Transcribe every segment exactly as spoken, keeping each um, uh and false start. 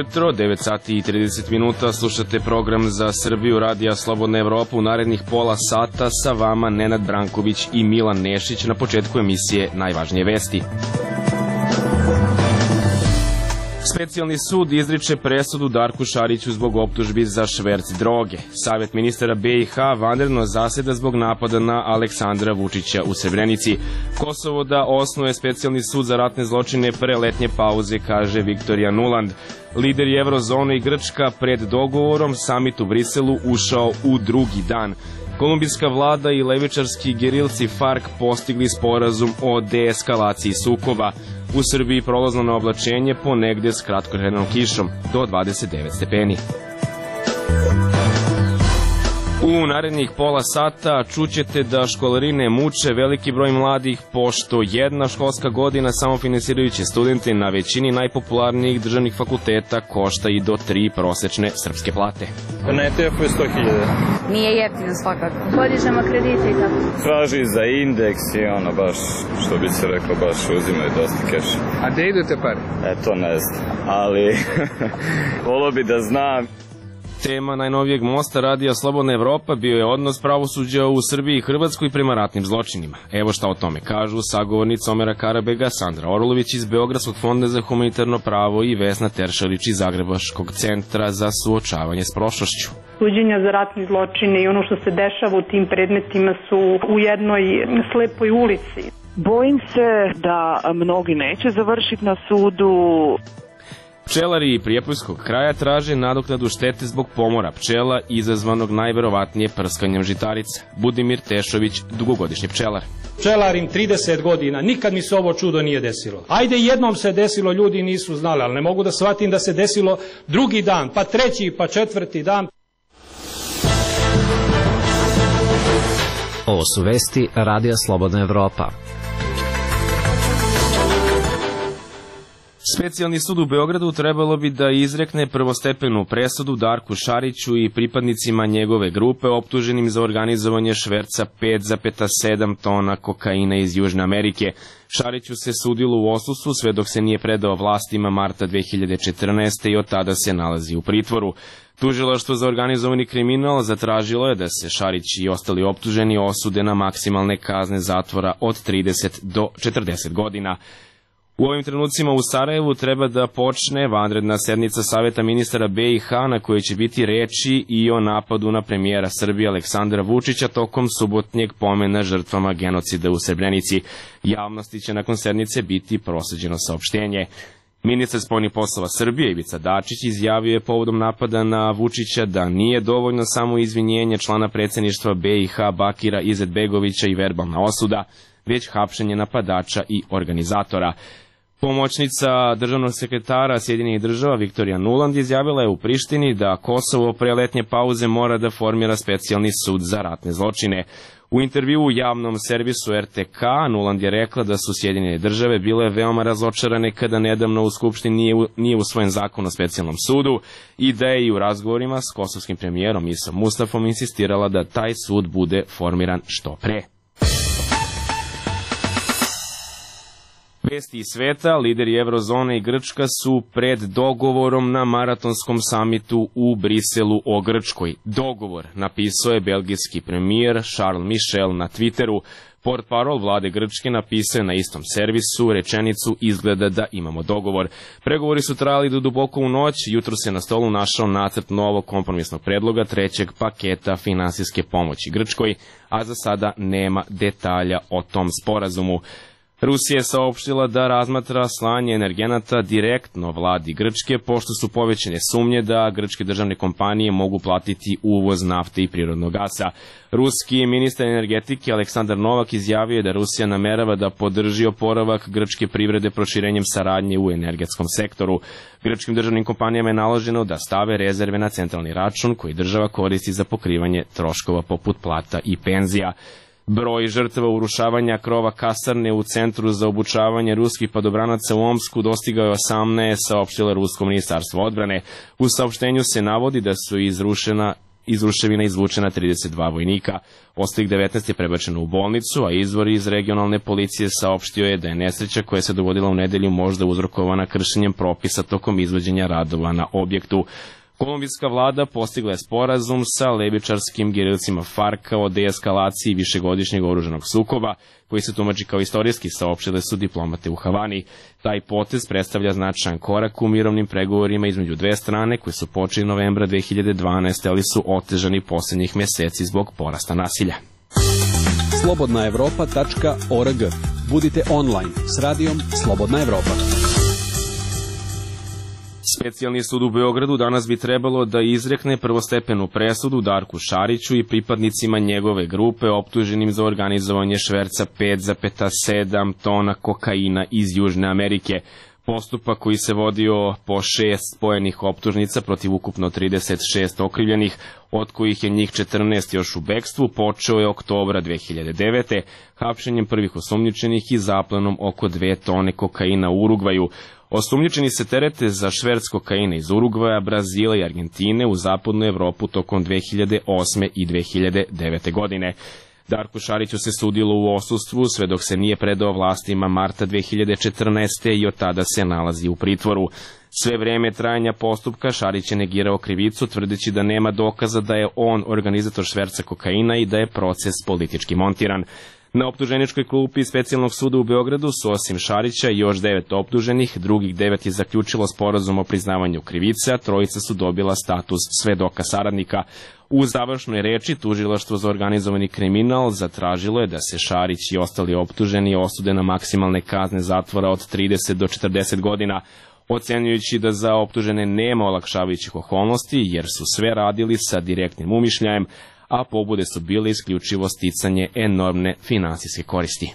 jutro, devet sati i trideset minuta, slušate program za Srbiju Radija Slobodna Evropa. U narednih pola sata sa vama Nenad Branković i Milan Nešić. Na početku emisije najvažnije vesti. Specijalni sud izriče presudu Darku Šariću zbog optužbi za šverc droge. Savet ministara B i H vanredno zaseda zbog napada na Aleksandra Vučića u Srebrenici. Kosovo da osnuje specijalni sud za ratne zločine pre letnje pauze, kaže Viktorija Nuland. Lideri Evrozone i Grčka pred dogovorom, samit u Briselu ušao u drugi dan. Kolumbijska vlada i levičarski gerilci FARC postigli sporazum o deeskalaciji sukoba. U Srbiji prolazno na oblačenje ponegde s kratkotrajnom kišom do dvadeset devet stepeni. U narednih pola sata čućete da školarine muče veliki broj mladih, pošto jedna školska godina samofinansirajuće studente na većini najpopularnijih državnih fakulteta košta i do tri prosečne srpske plate. Na E T F-u je sto hiljada. Nije jeftino svakako. Podižemo kredite i tako. Traži za indeks i ono baš, što bi se rekao, baš uzimaju dosta keša. A gde idu te pare? E, to ne znam, ali volio bi da znam. Tema najnovijeg mosta Radija Slobodna Evropa bio je odnos pravosuđa u Srbiji i Hrvatskoj prema ratnim zločinima. Evo šta o tome kažu sagovornica Omera Karabega, Sandra Orlović iz Beogradskog fonda za humanitarno pravo i Vesna Teršalić iz Zagrebačkog centra za suočavanje s prošlošću. Suđenja za ratni zločine i ono što se dešava u tim predmetima su u jednoj slepoj ulici. Bojim se da mnogi neće završiti na sudu. Pčelari Prijepoljskog kraja traže nadoknadu štete zbog pomora pčela izazvanog najverovatnije prskanjem žitarica. Budimir Tešović, dugogodišnji pčelar. Pčelarim trideset godina, nikad mi se ovo čudo nije desilo. Ajde, jednom se desilo, ljudi nisu znali, ali ne mogu da shvatim da se desilo drugi dan, pa treći, pa četvrti dan. Ovo su vesti Radija Slobodna Evropa. Specijalni sud u Beogradu trebalo bi da izrekne prvostepenu presudu Darku Šariću i pripadnicima njegove grupe optuženim za organizovanje šverca pet zarez sedam tona kokaina iz Južne Amerike. Šariću se sudilo u odsustvu sve dok se nije predao vlastima marta dve hiljade četrnaeste. i od tada se nalazi u pritvoru. Tužilaštvo za organizovani kriminal zatražilo je da se Šarić i ostali optuženi osude na maksimalne kazne zatvora od trideset do četrdeset godina. U ovim trenucima u Sarajevu treba da počne vanredna sednica Saveta ministara B i H na kojoj će biti reči i o napadu na premijera Srbije Aleksandra Vučića tokom subotnjeg pomena žrtvama genocida u Srebrenici. Javnosti će nakon sednice biti prosleđeno saopštenje. Ministar spoljnih poslova Srbije Ivica Dačić izjavio je povodom napada na Vučića da nije dovoljno samo izvinjenje člana predsjedništva B i H Bakira Izetbegovića i verbalna osuda, već hapšenje napadača i organizatora. Pomoćnica državnog sekretara Sjedinjenih država Viktorija Nuland izjavila je u Prištini da Kosovo pre letnje pauze mora da formira specijalni sud za ratne zločine. U intervju u javnom servisu R T K Nuland je rekla da su Sjedinjene države bile veoma razočarane kada nedavno u Skupštini nije, nije usvojen zakon o specijalnom sudu i da je i u razgovorima s kosovskim premijerom Isom Mustafom insistirala da taj sud bude formiran što pre. Vesti iz sveta, lideri Evrozone i Grčka su pred dogovorom na maratonskom samitu u Briselu o Grčkoj. Dogovor napisao je belgijski premijer Charles Michel na Twitteru. Portparol vlade Grčke napisao je na istom servisu rečenicu izgleda da imamo dogovor. Pregovori su trajali do duboko u noć, jutro se na stolu našao nacrt novog kompromisnog predloga trećeg paketa finansijske pomoći Grčkoj, a za sada nema detalja o tom sporazumu. Rusija je saopštila da razmatra slanje energenata direktno vladi Grčke, pošto su povećane sumnje da grčke državne kompanije mogu platiti uvoz nafte i prirodnog gasa. Ruski ministar energetike Aleksandar Novak izjavio je da Rusija namerava da podrži oporavak grčke privrede proširenjem saradnje u energetskom sektoru. Grčkim državnim kompanijama je naloženo da stave rezerve na centralni račun koji država koristi za pokrivanje troškova poput plata i penzija. Broj žrtava urušavanja krova kasarne u centru za obučavanje ruskih padobranaca u Omsku dostigao je osamnaest, saopštilo rusko ministarstvo odbrane. U saopštenju se navodi da su izrušena iz ruševina izvučena trideset dva vojnika. Ostalih devetnaest je prebačeno u bolnicu, a izvor iz regionalne policije saopštio je da je nesreća koja se dogodila u nedelju možda uzrokovana kršenjem propisa tokom izvođenja radova na objektu. Kolumbijska vlada postigla je sporazum sa levičarskim gerilcima Farka o deeskalaciji višegodišnjeg oružanog sukoba, koji se tumači kao istorijski, saopštile su diplomate u Havani. Taj potez predstavlja značajan korak u mirovnim pregovorima između dve strane koji su počeli novembra dve hiljade dvanaeste. ali su otežani posljednjih meseci zbog porasta nasilja. slobodna evropa tačka org. Budite online s radijom Slobodna Evropa. Specijalni sud u Beogradu danas bi trebalo da izrekne prvostepenu presudu Darku Šariću i pripadnicima njegove grupe optuženim za organizovanje šverca pet zarez sedam tona kokaina iz Južne Amerike. Postupak koji se vodio po šest spojenih optužnica protiv ukupno trideset šest okrivljenih, od kojih je njih četrnaest još u bekstvu, počeo je oktobra dve hiljade devete. hapšenjem prvih osumnjičenih i zaplenom oko dve tone kokaina u Urugvaju. Osumnjičeni se terete za šverc kokaina iz Urugvaja, Brazila i Argentine u zapadnu Evropu tokom dve hiljade osme i dve hiljade devete. godine. Darku Šariću se sudilo u odsustvu sve dok se nije predao vlastima marta dve hiljade četrnaeste. i od tada se nalazi u pritvoru. Sve vreme trajanja postupka Šarić je negirao krivicu, tvrdeći da nema dokaza da je on organizator šverca kokaina i da je proces politički montiran. Na optuženičkoj klupi Specijalnog suda u Beogradu su osim Šarića još devet optuženih, drugih devet je zaključilo sporazum o priznavanju krivice, a trojica su dobila status svedoka saradnika. U završnoj reči Tužilaštvo za organizovani kriminal zatražilo je da se Šarić i ostali optuženi osude na maksimalne kazne zatvora od trideset do četrdeset godina, ocenjujući da za optužene nema olakšavajućih okolnosti jer su sve radili sa direktnim umišljajem, a pobude su bile isključivo sticanje enormne finansijske koristi.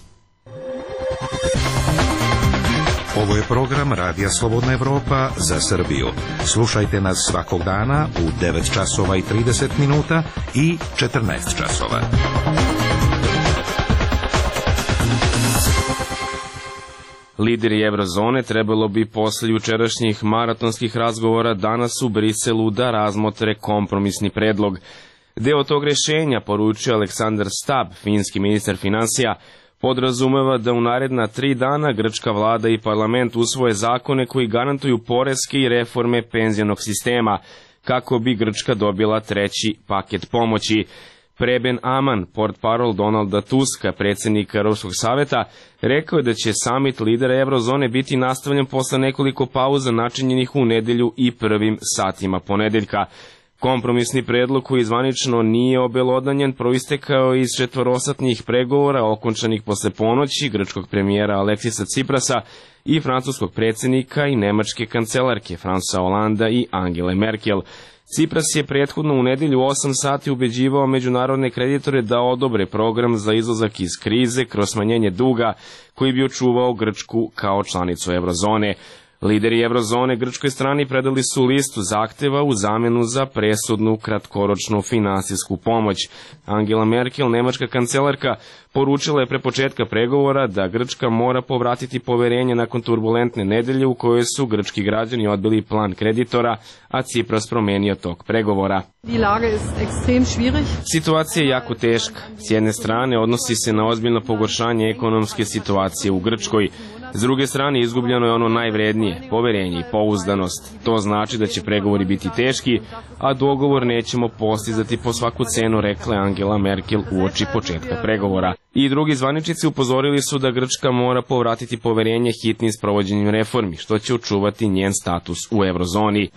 Ovo je program Radija Slobodna Evropa za Srbiju. Slušajte nas svakog dana u devet časova i trideset minuta i četrnaest časova. Lideri Evrozone trebalo bi posle jučerašnjih maratonskih razgovora danas u Briselu da razmotre kompromisni predlog. Deo tog rešenja, poručio Aleksandar Stab, finski ministar finansija, podrazumeva da u naredna tri dana grčka vlada i parlament usvoje zakone koji garantuju poreske i reforme penzionog sistema, kako bi Grčka dobila treći paket pomoći. Preben Aman, portparol Donalda Tuska, predsjednika Europskog saveta, rekao je da će samit lidera Evrozone biti nastavljen posle nekoliko pauza načinjenih u nedelju i prvim satima ponedeljka. Kompromisni predlog koji zvanično nije obelodanjen proistekao iz četvorosatnih pregovora okončanih posle ponoći grčkog premijera Aleksisa Ciprasa i francuskog predsjednika i nemačke kancelarke Françoisa Hollanda i Angele Merkel. Cipras je prethodno u nedelju osam sati ubeđivao međunarodne kreditore da odobre program za izlazak iz krize kroz smanjenje duga koji bi očuvao Grčku kao članicu Evrozone. Lideri Evrozone grčkoj strani predali su listu zahteva u zamenu za presudnu kratkoročnu finansijsku pomoć. Angela Merkel, nemačka kancelarka, poručila je pre početka pregovora da Grčka mora povratiti poverenje nakon turbulentne nedelje u kojoj su grčki građani odbili plan kreditora, a Cipras promenio tok pregovora. Situacija je jako teška. S jedne strane odnosi se na ozbiljno pogoršanje ekonomske situacije u Grčkoj. S druge strane izgubljeno je ono najvrednije, poverenje i pouzdanost. To znači da će pregovori biti teški, a dogovor nećemo postizati po svaku cenu, rekla Angela Merkel uoči početka pregovora. I drugi zvaničnici upozorili su da Grčka mora povratiti poverenje hitnim sprovođenjem reformi, što će očuvati njen status u Evrozoni.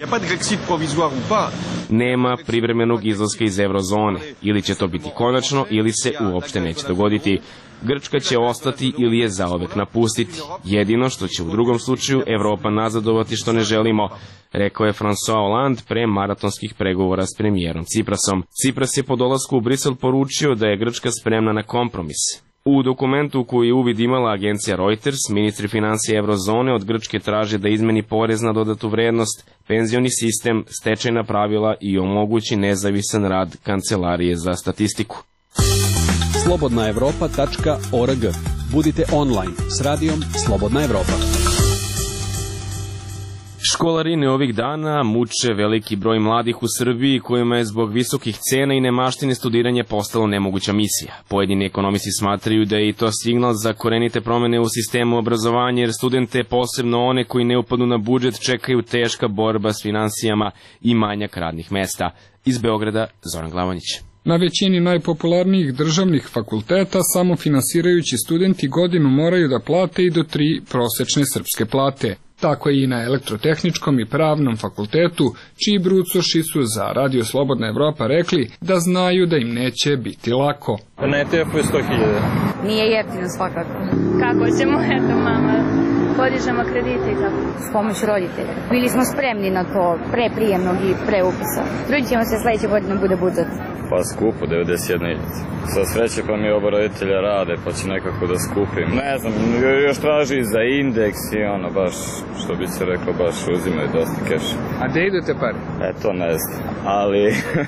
Nema privremenog izlaska iz Evrozone, ili će to biti konačno, ili se uopšte neće dogoditi. Grčka će ostati ili je zaovek napustiti. Jedino što će u drugom slučaju Evropa nazadovati što ne želimo, rekao je François Hollande pre maratonskih pregovora s premijerom Ciprasom. Cipras je po dolasku u Brisel poručio da je Grčka spremna na kompromis. U dokumentu koji je uvid imala agencija Reuters, ministri finansija Evrozone od Grčke traže da izmeni porez na dodatu vrednost, penzioni sistem, stečajna pravila i omogući nezavisan rad Kancelarije za statistiku. slobodna evropa tačka org. Budite online s radijom Slobodna Evropa. Školarine ovih dana muče veliki broj mladih u Srbiji kojima je zbog visokih cena i nemaštine studiranje postalo nemoguća misija. Pojedini ekonomisti smatraju da je i to signal za korenite promene u sistemu obrazovanja, jer studente, posebno one koji ne upadnu na budžet, čekaju teška borba s finansijama i manjak radnih mesta. Iz Beograda, Zoran Glavonić. Na većini najpopularnijih državnih fakulteta samofinansirajući studenti godinu moraju da plate i do tri prosečne srpske plate. Tako je i na Elektrotehničkom i Pravnom fakultetu, čiji brucoši su za Radio Slobodna Evropa rekli da znaju da im neće biti lako. Na E T F-u je sto hiljada. Nije jeftino svakako. Kako ćemo, eto mama, podižemo kredite i tako. S pomoć roditelja. Bili smo spremni na to pre prijemnog i pre upisa. Trudit ćemo se sledeće godine bude budžet. Pa skupo, devedeset jedna hiljada. Sa sreće pa mi oba roditelja rade, pa će nekako da skupim. Ne znam, još traži za indeks i ono, baš, što bi se rekao, baš uzimaju dosta keša. A gde idete pare? E, to ne znam, ali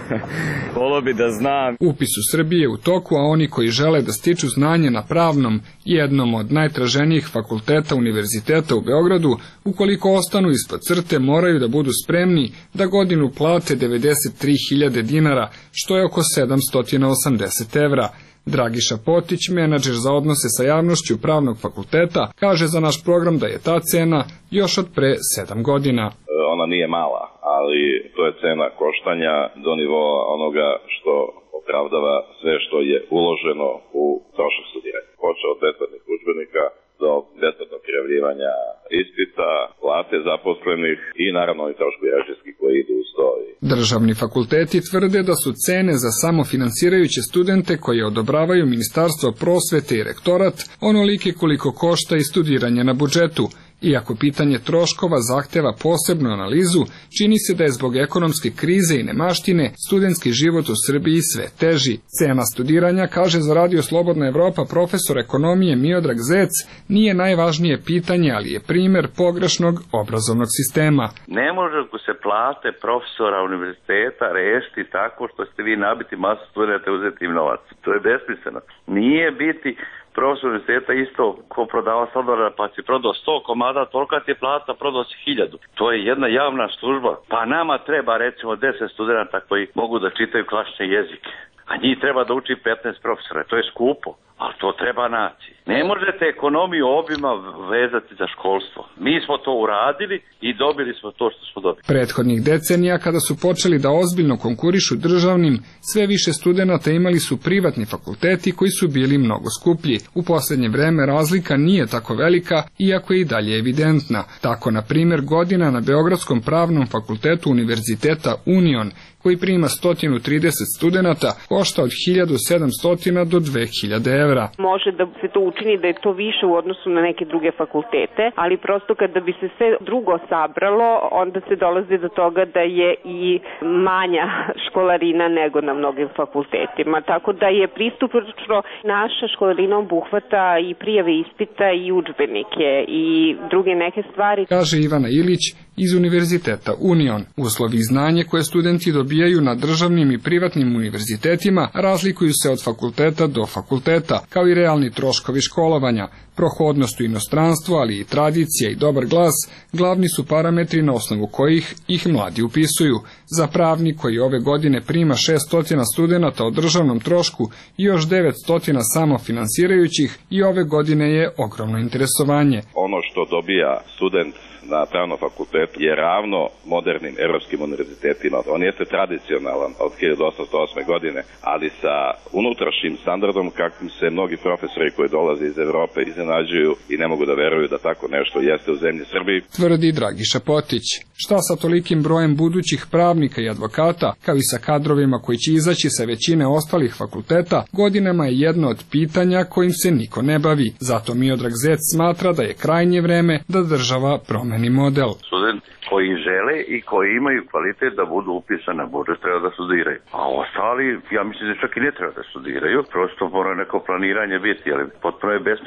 volio bi da znam. Upis u Srbiji je u toku, a oni koji žele da stiču znanje na Pravnom, jednom od najtraženijih fakulteta Univerziteta u Beogradu, ukoliko ostanu ispod crte, moraju da budu spremni da godinu plate devedeset tri hiljade dinara, što je oko sedamsto osamdeset evra. Dragiša Potić, menadžer za odnose sa javnošću Pravnog fakulteta, kaže za naš program da je ta cena još od pre sedam godina. Ona nije mala, ali to je cena koštanja do nivoa onoga što opravdava sve što je uloženo u trošak studiranja. Počeo od besplatnih udžbenika do besplatnog prijavljivanja ispita, plate zaposlenih i naravno i troškovi režijski koji idu uz to. Državni fakulteti tvrde da su cene za samofinansirajuće studente koje odobravaju Ministarstvo prosvete i rektorat onolike koliko košta i studiranje na budžetu. Iako pitanje troškova zahteva posebnu analizu, čini se da je zbog ekonomske krize i nemaštine studentski život u Srbiji sve teži. Cena studiranja, kaže za Radio Slobodna Evropa profesor ekonomije Miodrag Zec, nije najvažnije pitanje, ali je primer pogrešnog obrazovnog sistema. Ne može se plate profesora univerziteta rešiti tako što ste vi nabiti masu studenta i uzeti im novac. To je besmisleno. Nije biti profesor univerziteta isto ko prodava sladoleda, pa si prodao sto komada, tolika ti je plata, prodao si hiljadu. To je jedna javna služba. Pa nama treba recimo deset studenta koji mogu da čitaju klasične jezike. A njih treba da uči petnaest profesora. To je skupo, ali to treba naći. Ne možete ekonomiju obima vezati za školstvo. Mi smo to uradili i dobili smo to što smo dobili. Prethodnih decenija, kada su počeli da ozbiljno konkurišu državnim, sve više studenata imali su privatni fakulteti koji su bili mnogo skuplji. U poslednje vreme razlika nije tako velika, iako je i dalje evidentna. Tako, na primjer, godina na Beogradskom pravnom fakultetu Univerziteta Union, koji prima sto trideset studenata, košta od hiljadu sedamsto do dve hiljade evra. Može da se to učini da je to više u odnosu na neke druge fakultete, ali prosto kada bi se sve drugo sabralo, onda se dolazi do toga da je i manja školarina nego na mnogim fakultetima. Tako da je pristupačno naša školarina obuhvata i prijave ispita i udžbenike i druge neke stvari. Kaže Ivana Ilić iz Univerziteta Union. Uslovi i znanje koje studenti dobijaju na državnim i privatnim univerzitetima razlikuju se od fakulteta do fakulteta, kao i realni troškovi školovanja. Prohodnost u inostranstvu, ali i tradicija i dobar glas, glavni su parametri na osnovu kojih ih mladi upisuju. Za pravnik koji ove godine prima šessto studenata o državnom trošku i još devetsto samofinansirajućih, i ove godine je ogromno interesovanje. Ono što dobija student na pravnom fakultetu je ravno modernim evropskim univerzitetima. On jeste tradicionalan od hiljadu osamsto osme godine, ali sa unutrašnjim standardom kakvim se mnogi profesori koji dolaze iz Evrope iznenađuju i ne mogu da veruju da tako nešto jeste u zemlji Srbiji. Tvrdi Dragiša Potić. Šta sa tolikim brojem budućih pravnika i advokata, kao i sa kadrovima koji će izaći sa većine ostalih fakulteta, godinama je jedno od pitanja kojim se niko ne bavi. Zato Miodrag Zec smatra da je krajnje vreme da država promeni model. Studenti koji žele i koji imaju kvalitet da budu upisani na budžet treba da studiraju. A ostali, ja mislim da čak i ne treba da studiraju, prosto mora neko planiranje biti, ali potpuno je besmisleno da mi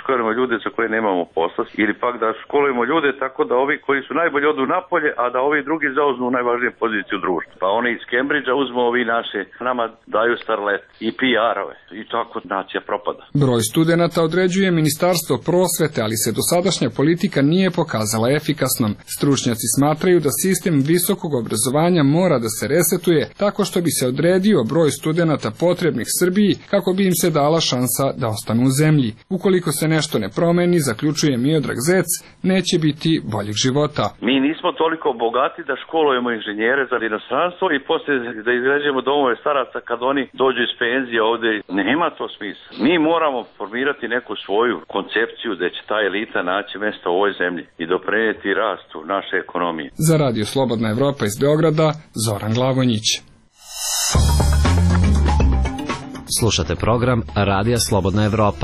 školujemo ljude za koje nemamo posla, ili pak da školujemo ljude tako da ovi koji su najbolji odu napolje, a da ovi drugi zauzmu najvažniju poziciju u društvu. Pa oni iz Cambridgea uzmu ovi naše, nama daju starlet i P R-ove i tako nacija propada. Broj studenata određuje Ministarstvo prosvete, ali se dosadašnja politika nije pokazala efikasnom. Stručnjaci smatraju da sistem visokog obrazovanja mora da se resetuje tako što bi se odredio broj studenata potrebnih Srbiji kako bi im se dala šansa da ostanu u zemlji. Ukoliko se nešto ne promeni, zaključuje Miodrag Zec, neće biti boljeg života. Mi nismo toliko bogati da školujemo inženjere za inostranstvo i poslije da izgrađujemo domove staraca kad oni dođu iz penzije ovdje. Nema to smisla. Mi moramo formirati neku svoju koncepciju da će ta elita naći mjesto u ovoj zemlji i doprinijeti rastu naše ekonomije. Za Radio Slobodna Evropa iz Beograda, Zoran Glavonjić. Slušate program Radija Slobodna Evropa.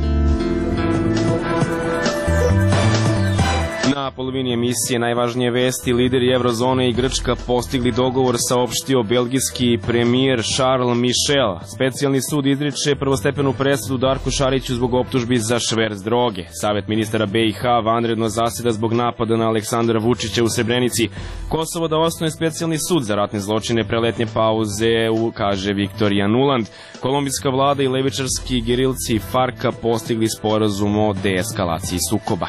Na polovini emisije najvažnije vesti, lideri Eurozone i Grčka postigli dogovor, saopštio belgijski premijer Charles Michel. Specijalni sud izriče prvostepenu presudu Darku Šariću zbog optužbi za šverc droge. Savet ministara B i H vanredno zaseda zbog napada na Aleksandra Vučića u Srebrenici. Kosovo da osnuje specijalni sud za ratne zločine pre letnje pauze, kaže Viktorija Nuland. Kolumbijska vlada i levičarski gerilci Farka postigli sporazum o deeskalaciji sukoba.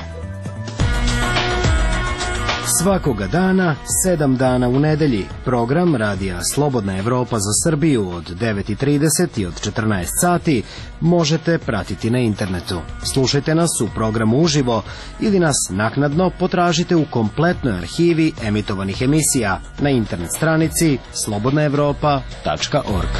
Svakoga dana, sedam dana u nedelji, program Radija Slobodna Evropa za Srbiju od devet i trideset i od četrnaest sati možete pratiti na internetu. Slušajte nas u programu uživo ili nas naknadno potražite u kompletnoj arhivi emitovanih emisija na internet stranici slobodna evropa tačka org.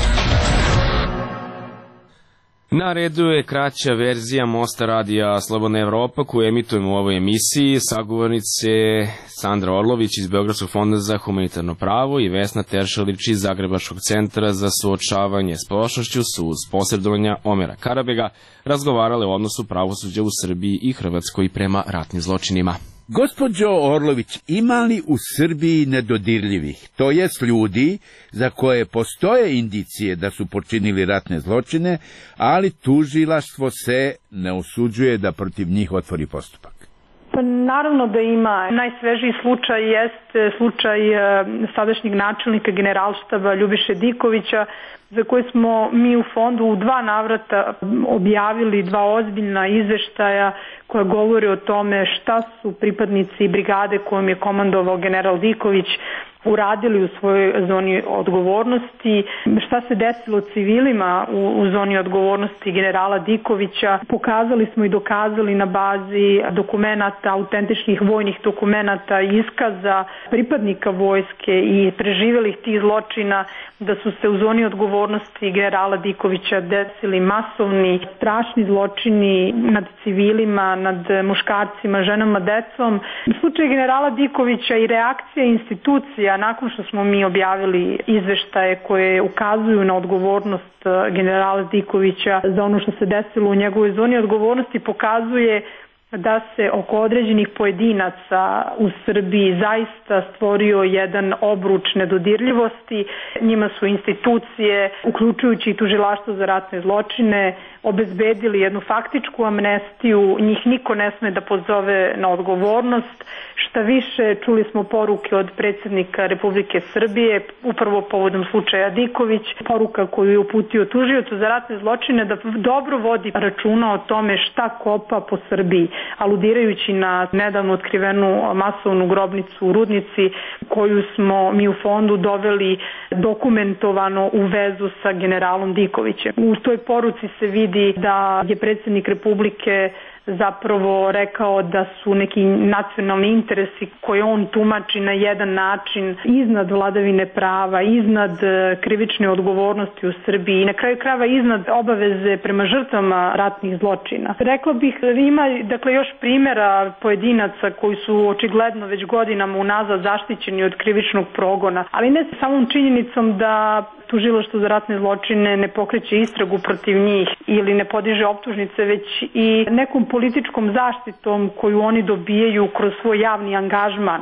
Na redu je kraća verzija Mosta Radija Slobodna Evropa koju emitujemo u ovoj emisiji. Sagovornice Sandra Orlović iz Beogradskog fonda za humanitarno pravo i Vesna Teršelić iz Zagrebačkog centra za suočavanje s prošlošću su uz posredovanja Omera Karabega razgovarale o odnosu pravosuđa u Srbiji i Hrvatskoj prema ratnim zločinima. Gospođo Orlović, ima li u Srbiji nedodirljivih, to jest ljudi za koje postoje indicije da su počinili ratne zločine, ali tužilaštvo se ne osuđuje da protiv njih otvori postupak? Pa naravno da ima. Najsvežiji slučaj jeste slučaj sadašnjeg načelnika generalštaba Ljubiše Dikovića, za koje smo mi u fondu u dva navrata objavili dva ozbiljna izveštaja koja govore o tome šta su pripadnici brigade kojom je komandovao general Diković uradili u svojoj zoni odgovornosti, šta se desilo civilima u, u zoni odgovornosti generala Dikovića. Pokazali smo i dokazali na bazi dokumenata, autentičnih vojnih dokumenata, iskaza pripadnika vojske i preživelih tih zločina da su se u zoni odgovornosti generala Dikovića desili masovni, strašni zločini nad civilima, nad muškarcima, ženama, decom. Slučaj generala Dikovića i reakcija institucija nakon što smo mi objavili izveštaje koje ukazuju na odgovornost generala Dikovića za ono što se desilo u njegovoj zoni odgovornosti, pokazuje da se oko određenih pojedinaca u Srbiji zaista stvorio jedan obruč nedodirljivosti. Njima su institucije, uključujući i tužilaštvo za ratne zločine, obezbedili jednu faktičku amnestiju, njih niko ne sme da pozove na odgovornost. Šta više, čuli smo poruke od predsjednika Republike Srbije, upravo povodom slučaja Diković, poruka koju je uputio tužiocu za ratne zločine da dobro vodi računa o tome šta kopa po Srbiji, aludirajući na nedavno otkrivenu masovnu grobnicu u Rudnici koju smo mi u fondu doveli dokumentovano u vezu sa generalom Dikovićem. U toj poruci se vidi da je predsjednik Republike zapravo rekao da su neki nacionalni interesi koje on tumači na jedan način iznad vladavine prava, iznad krivične odgovornosti u Srbiji i na kraju krajeva iznad obaveze prema žrtvama ratnih zločina. Rekla bih, ima dakle još primjera pojedinaca koji su očigledno već godinama unazad zaštićeni od krivičnog progona, ali ne samom činjenicom da tužilaštvo za ratne zločine ne pokreće istragu protiv njih ili ne podiže optužnice, već i nekom političkom zaštitom koju oni dobijaju kroz svoj javni angažman.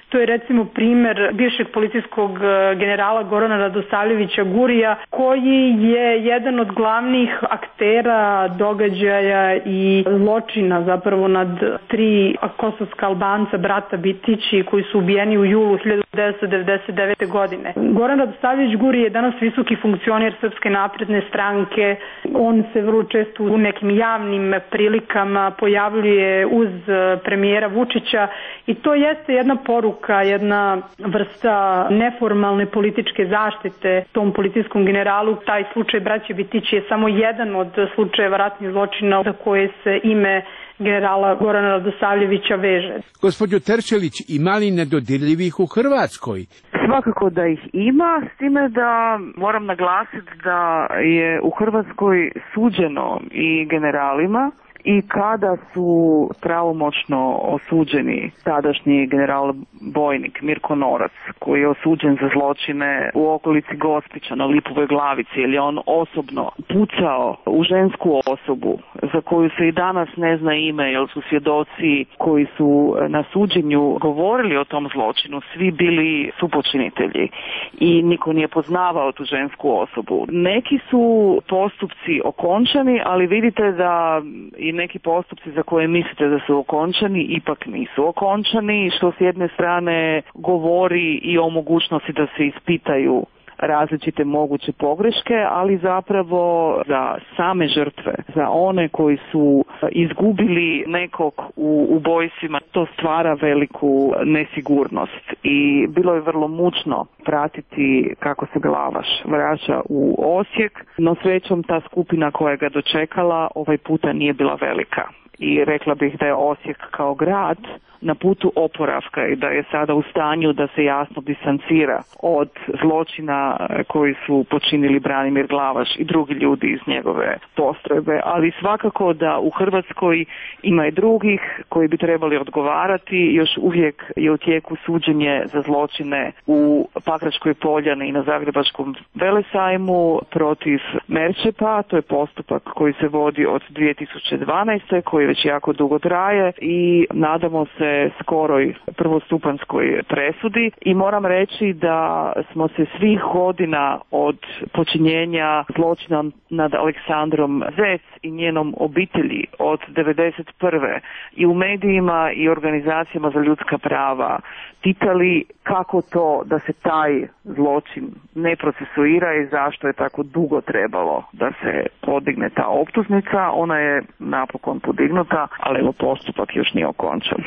To je recimo primer bivšeg policijskog generala Gorana Radosavljevića Gurija, koji je jedan od glavnih aktera događaja i zločina zapravo nad tri kosovska Albanca, brata Bitići, koji su ubijeni u julu hiljadu devetsto devedeset devete. godine. Goran Radosavljević Guri je danas visoki funkcioner Srpske napredne stranke. On se vrlo često u nekim javnim prilikama pojavljuje uz premijera Vučića i to jeste jedna poruka, jedna vrsta neformalne političke zaštite tom policijskom generalu. Taj slučaj braće Bitići je samo jedan od slučajeva ratnih zločina za koje se ime generala Gorana Radosavljevića veže. Gospođo Teršelić, ima li nedodirljivih u Hrvatskoj? Svakako da ih ima, s time da moram naglasiti da je u Hrvatskoj suđeno i generalima i kada su pravomoćno osuđeni tadašnji general bojnik Mirko Norac, koji je osuđen za zločine u okolici Gospića na Lipovoj Glavici, jer je on osobno pucao u žensku osobu za koju se i danas ne zna ime, jer su svjedoci koji su na suđenju govorili o tom zločinu svi bili supočinitelji i niko nije poznavao tu žensku osobu. Neki su postupci okončani, ali vidite da i neki postupci za koje mislite da su okončani ipak nisu okončani, što s jedne strane govori i o mogućnosti da se ispitaju različite moguće pogreške, ali zapravo za same žrtve, za one koji su izgubili nekog u ubojstvima, to stvara veliku nesigurnost i bilo je vrlo mučno pratiti kako se Glavaš vraća u Osijek, no srećom ta skupina koja ga dočekala ovaj puta nije bila velika. I rekla bih da je Osijek kao grad na putu oporavka i da je sada u stanju da se jasno distancira od zločina koji su počinili Branimir Glavaš i drugi ljudi iz njegove postrojbe. Ali svakako da u Hrvatskoj ima i drugih koji bi trebali odgovarati. Još uvijek je u tijeku suđenje za zločine u Pakračkoj Poljani i na Zagrebačkom Velesajmu protiv Merčepa. To je postupak koji se vodi od dvije tisuće dvanaeste. koji već jako dugo traje i nadamo se skoroj prvostupanskoj presudi i moram reći da smo se svih godina od počinjenja zločina nad Aleksandrom Zec i njenom obitelji od devedeset prve i u medijima i organizacijama za ljudska prava pitali kako to da se taj zločin ne procesuira i zašto je tako dugo trebalo da se podigne ta optužnica. Ona je napokon podignuta, ali evo postupak još nije okončan.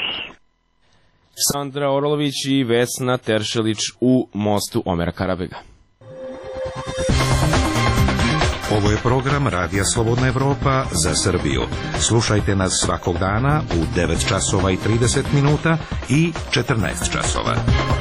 Sandra Orlović i Vesna Teršelić u Mostu Omera Karabega. Ovo je program Radija Slobodna Evropa za Srbiju. Slušajte nas svakog dana u devet časova i trideset minuta i četrnaest časova.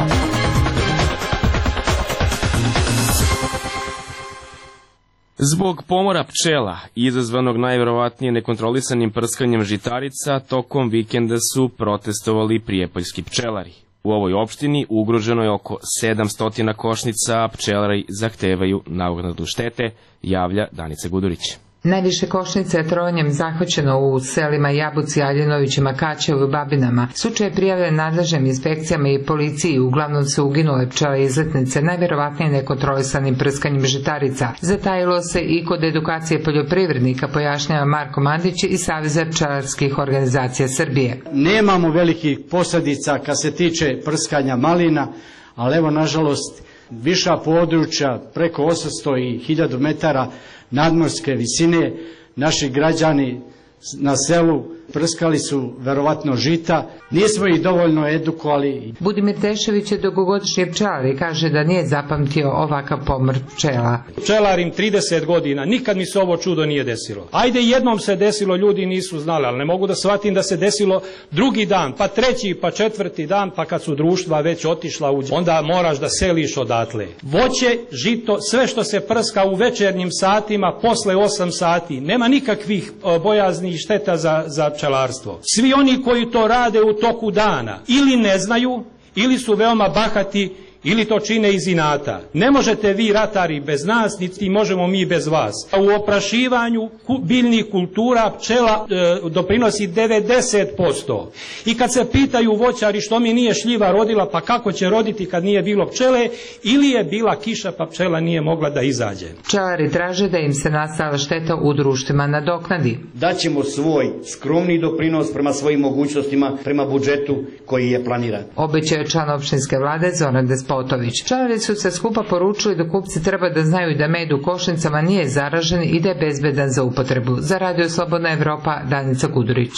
Zbog pomora pčela, izazvanog najverovatnije nekontrolisanim prskanjem žitarica, tokom vikenda su protestovali prijepoljski pčelari. U ovoj opštini ugroženo je oko sedamsto košnica, a pčelari zahtevaju nadoknadu štete, javlja Danica Gudurić. Najviše košnica je tronjem zahvaćeno u selima Jabuci, Aljinovići, Makačevu i Babinama. Slučaj je prijavljen nadležnim inspekcijama i policiji, uglavnom su uginule pčele izletnice, najverovatnije nekontrolisanim prskanjem žitarica. Zatajilo se i kod edukacije poljoprivrednika, pojašnjava Marko Mandić iz Saveza pčelarskih organizacija Srbije. Nemamo velikih posljedica kad se tiče prskanja malina, ali evo nažalost viša područja, preko osamsto i hiljadu metara nadmorske visine, naši građani na selu prskali su verovatno žita, nismo ih dovoljno edukovali. Budimir Tešević je dugogodišnji pčelar i kaže da nije zapamtio ovakav pomor pčela. Pčelarim trideset godina, nikad mi se ovo čudo nije desilo. Ajde, jednom se desilo, ljudi nisu znali, ali ne mogu da shvatim da se desilo drugi dan, pa treći, pa četvrti dan, pa kad su društva već otišla u... onda moraš da seliš odatle. Voće, žito, sve što se prska u večernjim satima, posle osam sati, nema nikakvih bojazni i šteta za, za pčelarstvo. Svi oni koji to rade u toku dana ili ne znaju, ili su veoma bahati, ili to čine iz inata. Ne možete vi ratari bez nas, niti možemo mi bez vas. U oprašivanju biljnih kultura pčela e, doprinosi devedeset posto. I kad se pitaju voćari što mi nije šljiva rodila, pa kako će roditi kad nije bilo pčele, ili je bila kiša pa pčela nije mogla da izađe. Pčelari traže da im se nastala šteta u društvima nadoknadi. Daćemo svoj skromni doprinos prema svojim mogućnostima, prema budžetu koji je planiran. Obećao je član opštinske vlade Zoran Despotović. Pčelari su se skupa poručili da kupci treba da znaju da med u košnicama nije zaražen i da je bezbedan za upotrebu. Za Radio Slobodna Evropa, Danica Gudurić.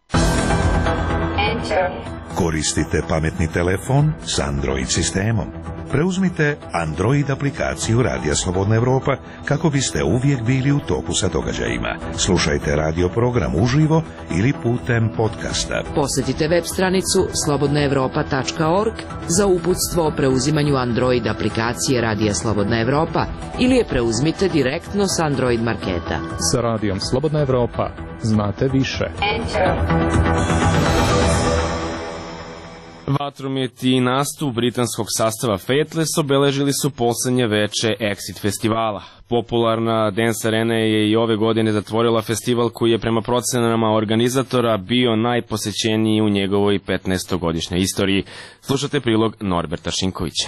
Koristite pametni telefon s Android sistemom. Preuzmite Android aplikaciju Radija Slobodna Evropa kako biste uvijek bili u toku sa događajima. Slušajte radio program uživo ili putem podcasta. Posjetite web stranicu slobodna evropa tačka org za uputstvo o preuzimanju Android aplikacije Radija Slobodna Evropa ili je preuzmite direktno s Android marketa. Sa Radijom Slobodna Evropa znate više. Vatrometi i nastup britanskog sastava Faithless obeležili su poslednje veče Exit festivala. Popularna Dance Arena je i ove godine zatvorila festival koji je prema procenama organizatora bio najposećeniji u njegovoj petnaestogodišnjoj istoriji. Slušate prilog Norberta Šinkovića.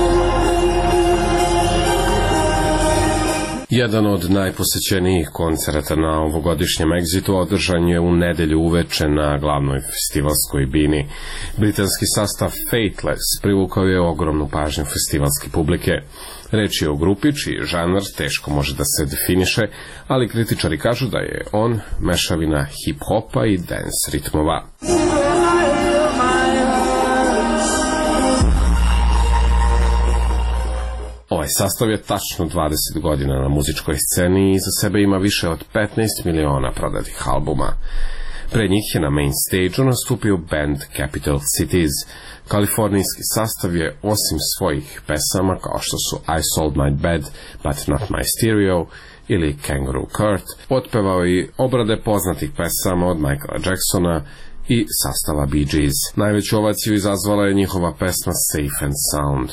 Jedan od najposećenijih koncerata na ovogodišnjem Exitu održan je u nedelju uveče na glavnoj festivalskoj bini. Britanski sastav Faithless privukao je ogromnu pažnju festivalske publike. Reč je o grupi čiji žanr teško može da se definiše, ali kritičari kažu da je on mešavina hip-hopa i dance ritmova. Ovaj sastav je tačno dvadeset godina na muzičkoj sceni i za sebe ima više od petnaest miliona prodatih albuma. Pre njih je na main stage-u nastupio band Capital Cities. Kalifornijski sastav je osim svojih pesama kao što su I Sold My Bed, But Not My Stereo ili Kangaroo Court, otpevao i obrade poznatih pesama od Michaela Jacksona i sastava Bee Gees. Najveću ovaciju izazvala je njihova pesma Safe and Sound.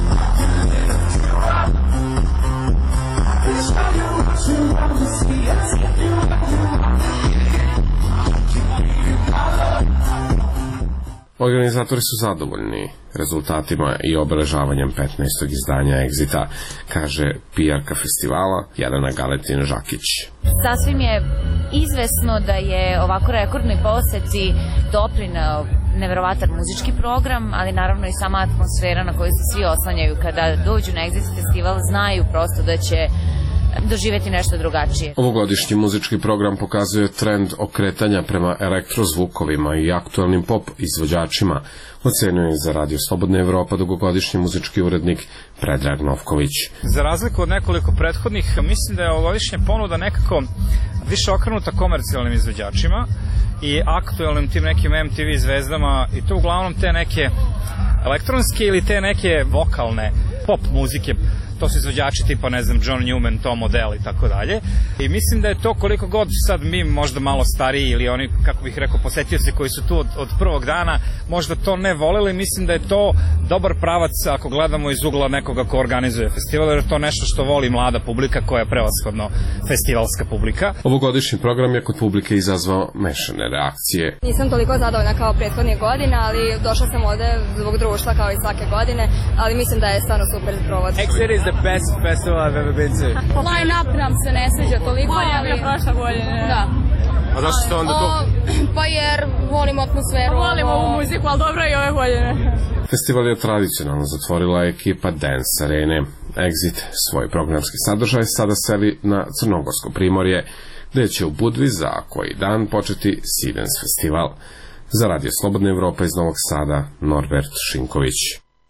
Organizatori su zadovoljni rezultatima i obeležavanjem petnaestog izdanja Exita, kaže P R-ka festivala Jelena Galetin-Žakić. Sasvim je izvesno da je ovako rekordnoj poseti doprineo neverovatan muzički program, ali naravno i sama atmosfera na koju se svi oslanjaju kada dođu na Exit festival, znaju prosto da će doživjeti nešto drugačije. Ovogodišnji muzički program pokazuje trend okretanja prema elektrozvukovima i aktualnim pop izvođačima, ocenio je za Radio Slobodna Evropa dugogodišnji muzički urednik Predrag Novković. Za razliku od nekoliko prethodnih, mislim da je ovogodišnja ponuda nekako više okrenuta komercijalnim izvođačima i aktualnim tim nekim M T V zvezdama, i to uglavnom te neke elektronske ili te neke vokalne pop muzike. To su izvođači tipa, ne znam, John Newman, Tom Odell i tako dalje. I mislim da je to, koliko god sad mi možda malo stariji ili oni, kako bih rekao, posetioci koji su tu od, od prvog dana, možda to ne voleli, mislim da je to dobar pravac ako gledamo iz ugla nekoga ko organizuje festival, jer je to nešto što voli mlada publika koja je prevashodno festivalska publika. Ovogodišnji program je kod publike izazvao mešane reakcije. Nisam toliko zadovoljna kao prethodnih godina, ali došla sam ovde zbog društva kao i svake godine, ali mislim da je stvarno super provod. The best festival I've ever been to. Line up nam se ne sviđa toliko, ali... Bolje prošle godine. Da. A zašto ste onda to? Pa jer volim atmosferu. Volim ovu muziku, ali dobro je i ove godine. Festival je tradicionalno zatvorila ekipa Dance Arene. Exit svoj programski sadržaj sada seli na Crnogorsko primorje, gde će u Budvi za koji dan početi Sidens festival. Za Radio Slobodna Evropa iz Novog Sada, Norbert Šinković.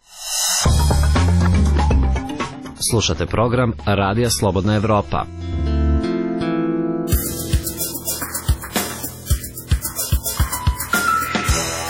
Slušate program Radija Slobodna Evropa.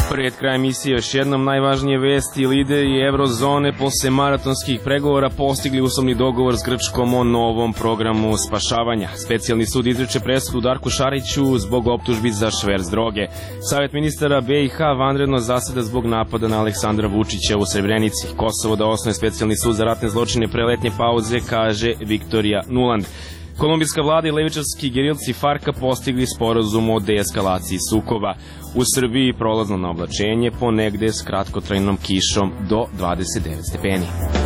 Pred kraj emisije još jednom najvažnije vesti. Lideri Eurozone posle maratonskih pregovora postigli uslovni dogovor s Grčkom o novom programu spašavanja. Specijalni sud izriče presudu Darku Šariću zbog optužbi za šverc droge. Savet ministara B i H vanredno zaseda zbog napada na Aleksandra Vučića u Srebrenici. Kosovo da osnuje specijalni sud za ratne zločine pre letnje pauze, kaže Viktorija Nuland. Kolumbijska vlada i levičarski gerilci Farka postigli sporazum o deeskalaciji sukoba. U Srbiji prolazno na oblačenje, ponegde s kratkotrajnom kišom do dvadeset devet stepeni.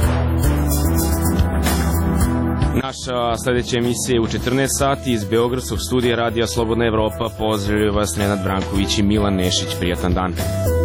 Naša sledeća emisija je u četrnaest sati iz Beogradskog studija Radija Slobodna Evropa. Pozdravljaju vas Nenad Branković i Milan Nešić. Prijatan dan.